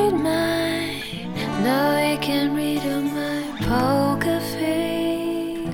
read mine. No, he can read on my poker face.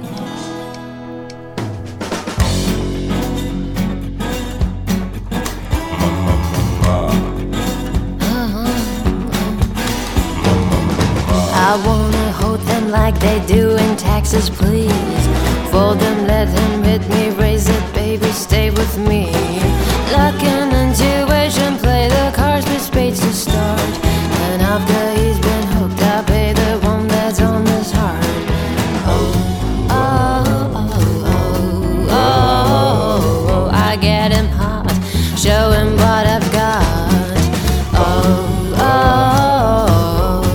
I wanna hold them like they do in Texas, please. Fold them, let him hit me, raise it, baby, stay with me. Luck and intuition, play the cards with spades to start. And after he's been hooked, I pay the one that's on his heart. Oh, oh, oh, oh, oh, oh, I get him hot, show him what I've got. Oh, oh,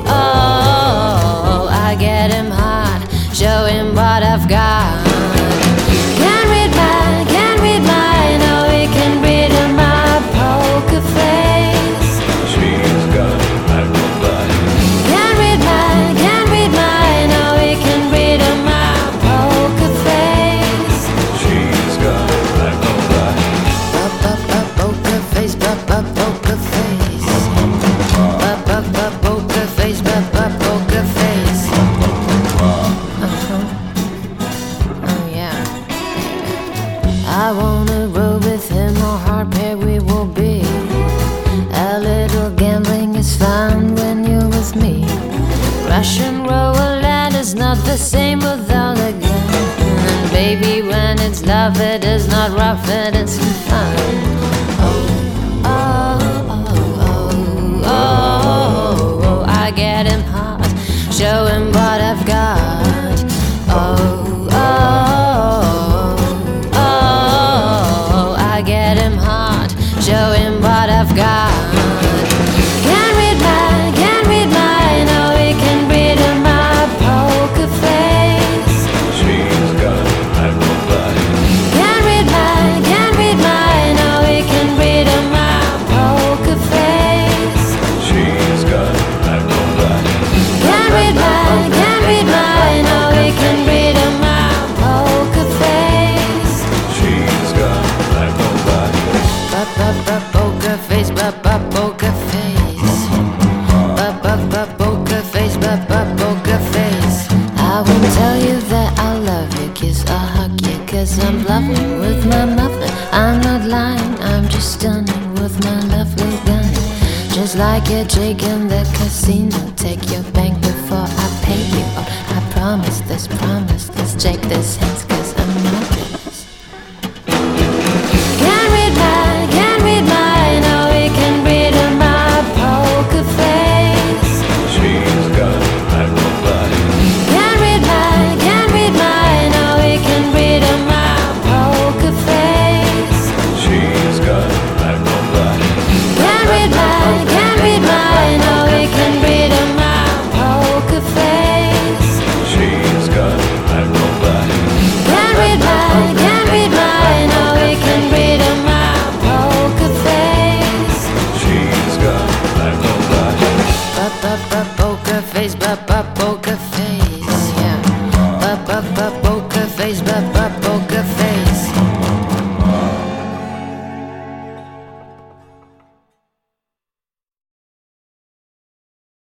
oh, I get him hot, show him what I've got. Can't read mine, oh, he can read in my poker face. She's got black eyes. Can't read mine, oh, he can read in my poker face. She's got black eyes. Poker face, poker face. Poker face, poker face. Oh yeah. I wanna roll with him, or hard pair we will be. A little gambling is fun when you're with me. Russian roulette is not the same without a gun. And baby, when it's love, it is not rough, it is fun. Oh, oh, oh, oh, oh, oh, I get him hot, show him what I've got. Oh, oh, oh, I get him hot, show him what I've got. Can't read mine, oh, he can read in my poker face. She's got black eyes. Can't read mine, oh, he can read in my poker face. She's got black eyes. Can't read mine, oh, he can read in my poker face. She's got black eyes. Poker face, poker face. Poker face, poker face. I won't tell you that I love you, kiss or hug you, 'cause I'm bluffing with my muffin. I'm not lying, I'm just stunning with my lovely gun. Just like a Jake in the casino, take your bank before I pay you. Oh, I promise this, Jake, this hand's good.